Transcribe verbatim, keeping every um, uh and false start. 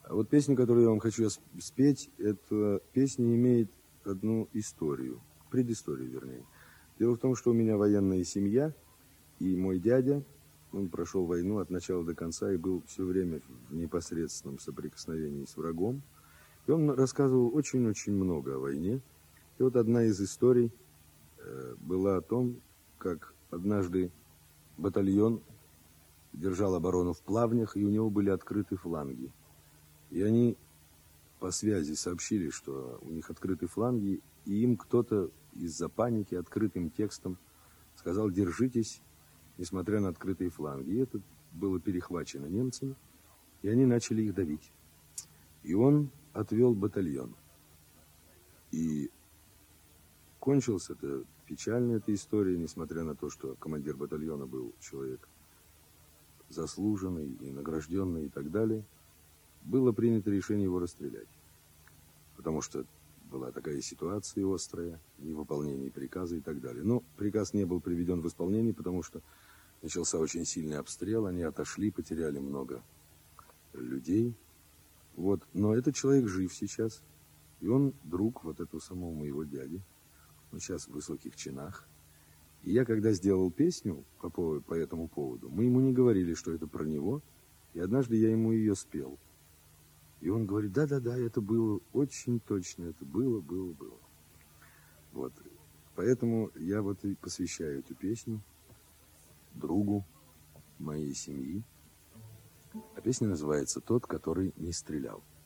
А вот песня, которую я вам хочу спеть, эта песня имеет одну историю, предысторию, вернее. Дело в том, что у меня военная семья, и мой дядя, он прошел войну от начала до конца и был все время в непосредственном соприкосновении с врагом. И он рассказывал очень-очень много о войне. И вот одна из историй э, была о том, как однажды батальон держал оборону в Плавнях, и у него были открыты фланги. И они по связи сообщили, что у них открыты фланги, и им кто-то из-за паники открытым текстом сказал: держитесь, несмотря на открытые фланги. И это было перехвачено немцами, и они начали их давить. И он отвел батальон. И кончилась это печально, эта история, несмотря на то, что командир батальона был человек заслуженный и награжденный и так далее. Было принято решение его расстрелять, потому что была такая ситуация острая, невыполнение приказа и так далее. Но приказ не был приведен в исполнение, потому что начался очень сильный обстрел, они отошли, потеряли много людей. Вот. Но этот человек жив сейчас, и он друг вот этого самого моего дяди. Он сейчас в высоких чинах. И я, когда сделал песню по, поводу, по этому поводу, мы ему не говорили, что это про него, и однажды я ему ее спел. И он говорит: да-да-да, это было очень точно, это было, было, было. Вот. Поэтому я вот и посвящаю эту песню другу моей семьи. А песня называется «Тот, который не стрелял».